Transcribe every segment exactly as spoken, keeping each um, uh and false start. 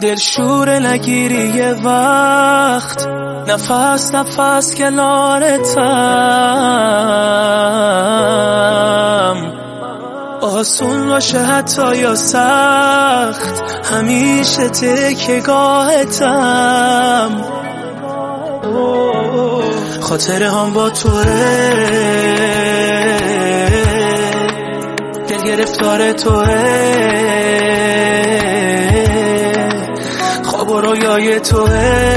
دلشور نگیری یه وقت، نفس نفس کنارتم. آسون باشه حتی یا سخت، همیشه تکیه‌گاهتم. خاطره هم با توه، دل گرفتار توه، خواب و رویای توه،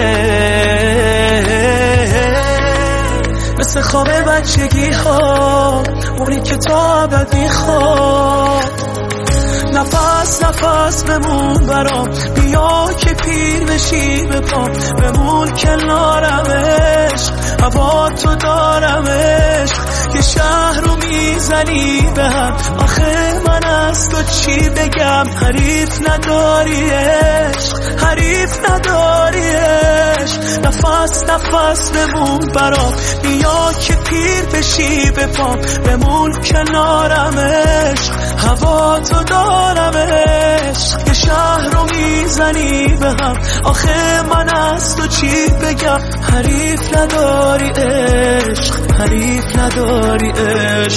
مثل خواب بچگی ها، اونی که تا ابد میخواد. نفس نفس بمون برام، بیا که پیر بشی به پام، بمون کنارمش، هوا تو دارمش. یه شهر رو میزنی به هم، آخه من از تو چی بگم؟ حریف نداریش، حریف نداریش. نفس نفس بمون برام، بیا که پیر بشی به پام، بمون کنارمش، هوا تو دارمش. یه شهر رو میزنی به هم، آخه من از تو چی بگم؟ حریف نداری عشق، حریف نداری عشق.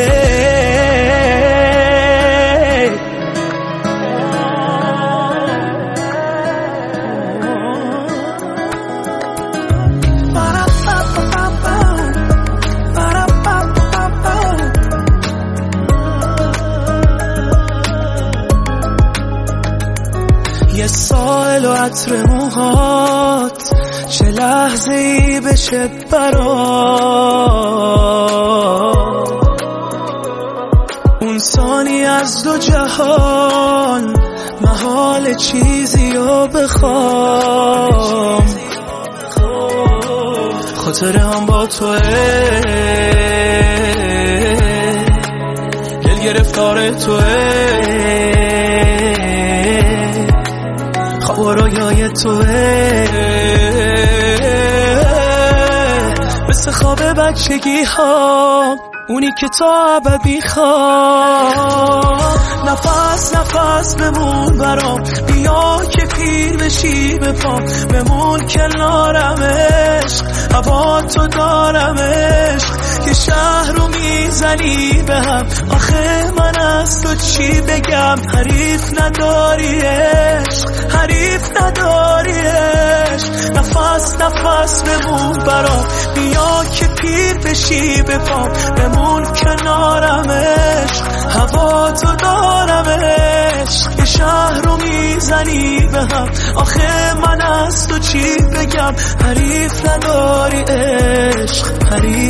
یه سائل و عطر موهات، چه لحظه ای بشه برات. اون ثانی از دو جهان، محال چیزی رو بخوام. خاطره هم با توه، دل گرفتار توه، خواب و رویای توه، مثل خواب بچگی ها، اونی که تا ابد میخواد. نفس نفس بمون برام، بیا که پیر بشی به پام، بمون کنارمش، هوا تو دارمش. یه شهر رو میزنی به هم، آخه من از تو چی بگم؟ حریف نداریش، حریف نداریش. نفس نفس بمون برام، بیا که پیر بشی به پام، بمون کنارمش، هوا تو دارمش. یه شهر رو میزنی به هم، آخه من از تو چی بگم؟ حریف نداری عشق، حریف